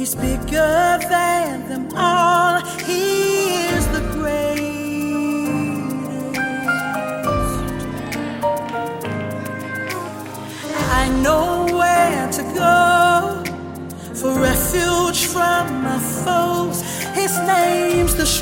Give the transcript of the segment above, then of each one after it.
He's bigger than them all. He is the greatest. I know where to go for refuge from my foes. His name's the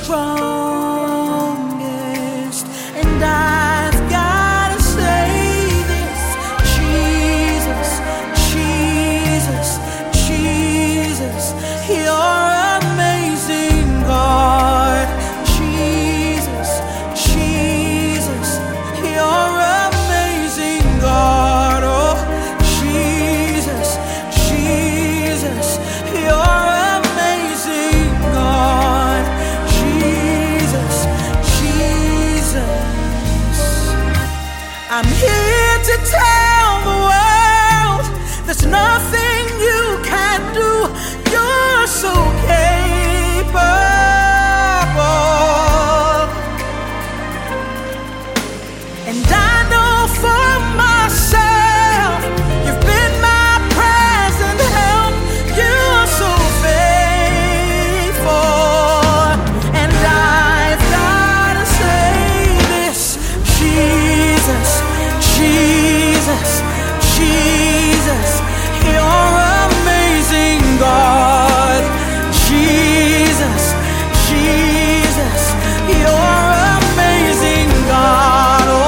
strongest, and I've gotta say this: Jesus, Jesus, Jesus, you're amazing, God. Jesus, Jesus, you're amazing, God. Oh, Jesus, Jesus, you're amazing, God. Jesus, Jesus. I'm here to tell the world there's nothing you can't do. You're so capable. And I know for myself, you've been my present help. You're so faithful. And I've gotta say this: Jesus, Jesus, Jesus, you're amazing, God. Jesus, Jesus, you're amazing, God. Oh,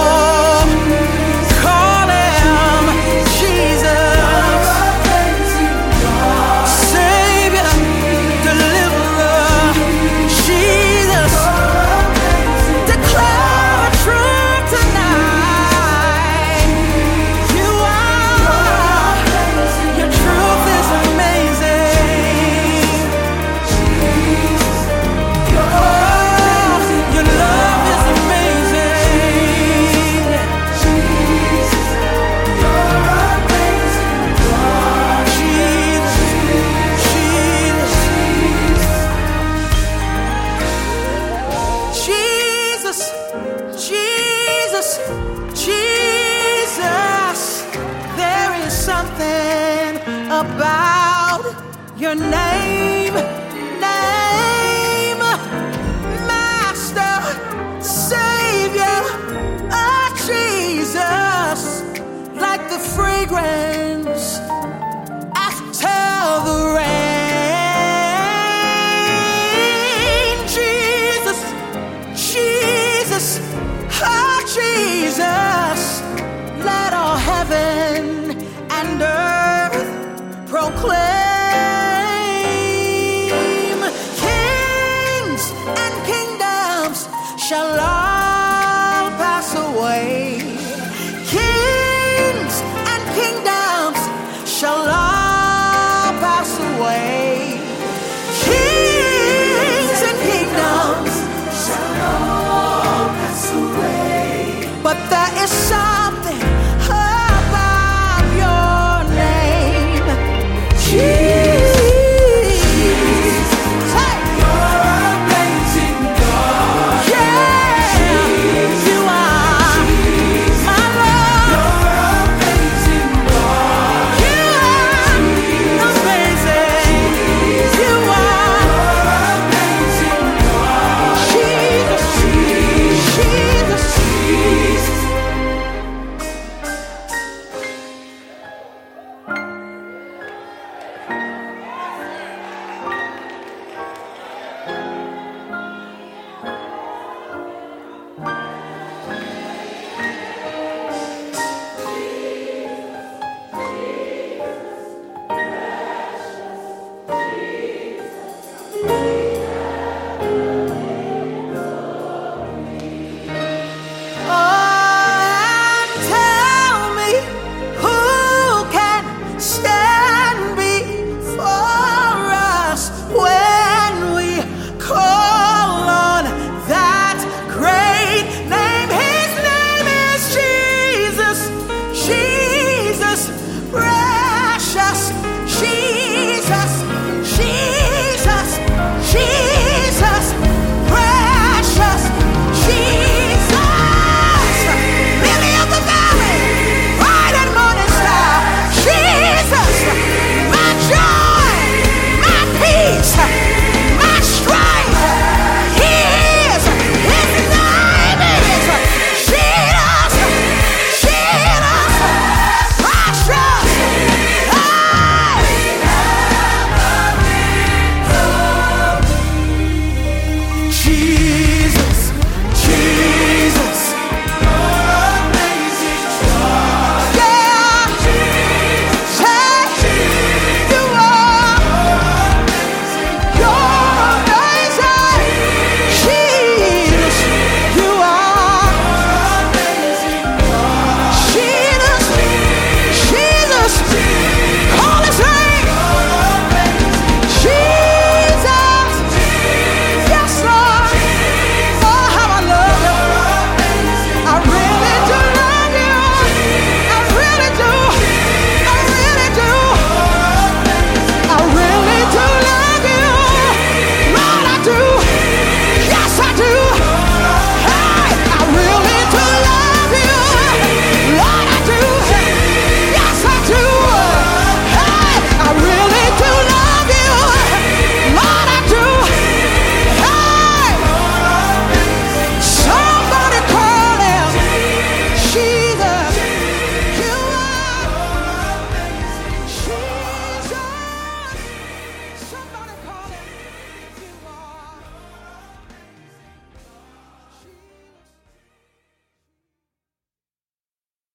call him Jesus, Savior, Deliverer. Jesus, declare truth tonight. You are, your truth is amazing. Oh, your love is amazing. Jesus, Jesus, Jesus, there is something about your name, Master, Savior, oh Jesus, like the fragrance after the rain. Jesus, Jesus, oh Jesus, let all heaven and earth proclaim